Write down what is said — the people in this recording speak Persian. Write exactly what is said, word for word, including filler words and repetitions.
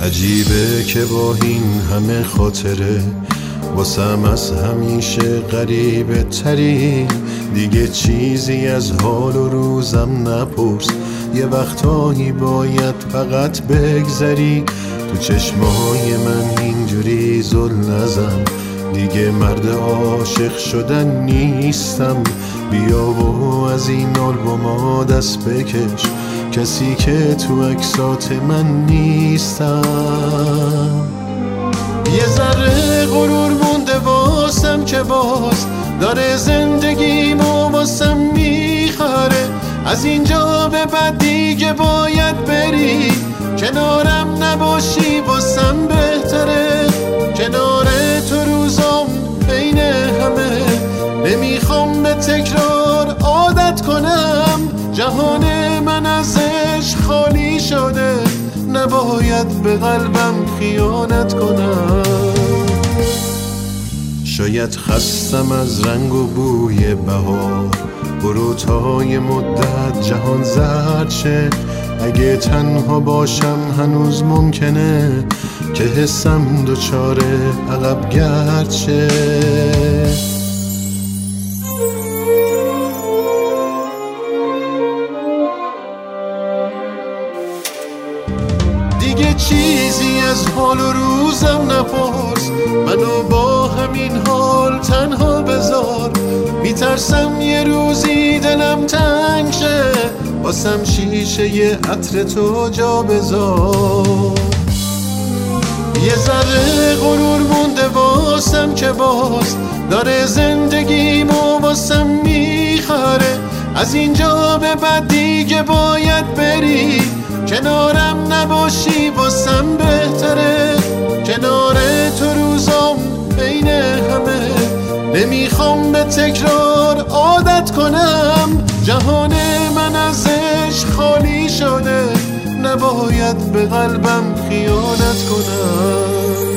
عجیبه که با این همه خاطره واسم از همیشه غریبه تری. دیگه چیزی از حال و روزم نپرس، یه وقتایی باید فقط بگذری. تو چشمای من اینجوری زل نزن، دیگه مرد عاشق شدن نیستم. بیا و از این آلبوما دست بکش، کسی که تو عکسات من نیستم. یه ذره غرور مونده واسم که باز داره زندگیمو واسم میخره. از اینجا به بعد دیگه باید بری، کنارم نباشی واسم بهتره. کنار تو روزام بین همه، نمیخوام به تکرار عادت کنم. جهان من ازش خالی شده، نباید به قلبم خیانت کنم. شاید خستم از رنگ و بوی بهار، برو تا یه مدت جهان زرد شه. اگه تنها باشم هنوز ممکنه که حسم دوچاره عقب گرد شه. دیگه چیزی از حال و روزم نپرس، منو با همین حال تنها بذار. میترسم یه روزی دلم تنگ شه، واسم شیشه یه عطر تو جا بذار. یه ذره غرور مونده واسم که باز داره زندگیمو واسم میخره. از اینجا به بعد دیگه باید بری، کنارم نباشی واسم بهتره. کنار تو روزام بین همه، نمیخوام به تکرار عادت کنم. جهان من ازش خالی شده، نباید به قلبم خیانت کنم.